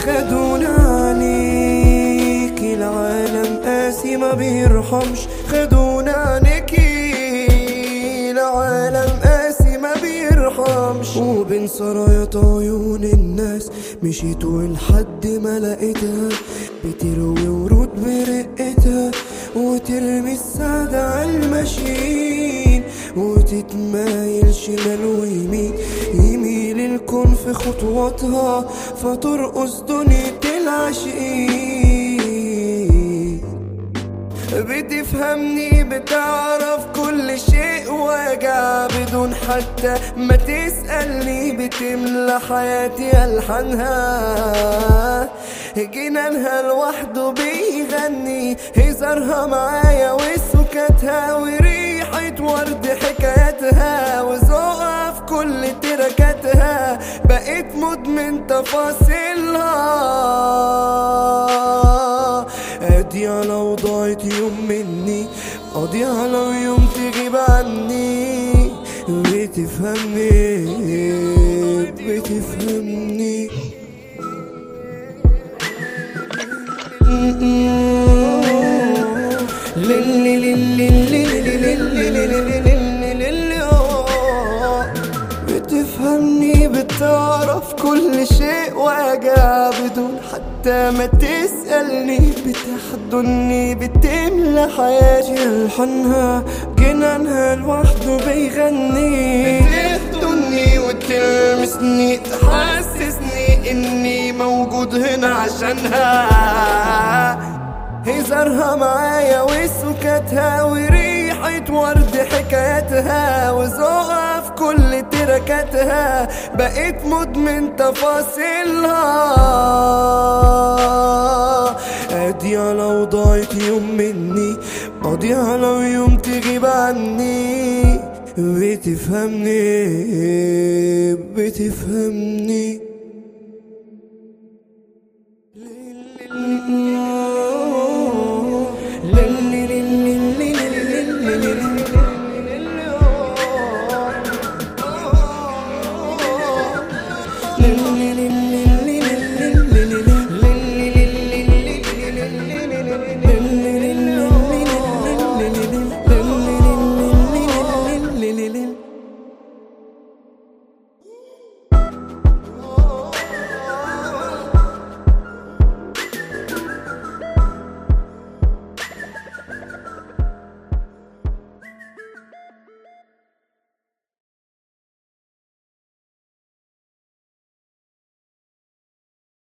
خدونا عليكي، العالم قاسي ما بيرحمش. خدونا عليكي، العالم قاسي ما بيرحمش. وبين سرايات عيون الناس مشيت ولحد ما لقيتها بتروي ورود برقتها، وترمي السعادة عالماشيين، وتتمايل شمال ويمين، يميل الكون في خطواتها فترقص دنيا العاشقين. بتفهمني، بتعرف كل شيء واجع بدون حتى ما تسألني، بتملى حياتي ألحانها، جنانها لوحده بيغني، هزارها معايا وسكاتها وريحة ورد حكاياتها، وذوقها في كل تركاتها، بقيت مدمن تفاصيلها. قاضية لو ضاعت يوم مني، قاضية لو يوم تغيب عني، بتفهمني بتفهمني. بتفهمني، بتعرف كل شيء واجع بدون حتى ما تسألني، بتحضني، بتملى حياتي ألحانها، جنانها لوحده بيغني، بتحضني وتلمسني، تحسسني إني موجود هنا عشانها، هزارها معايا وسكاتها وريحة ورد حكاياتها، وذوقها في كل تركاتها، بقيت مدمن تفاصيلها. قاضية لو ضاعت يوم مني، قاضية لو يوم تغيب عني، بتفهمني بتفهمني.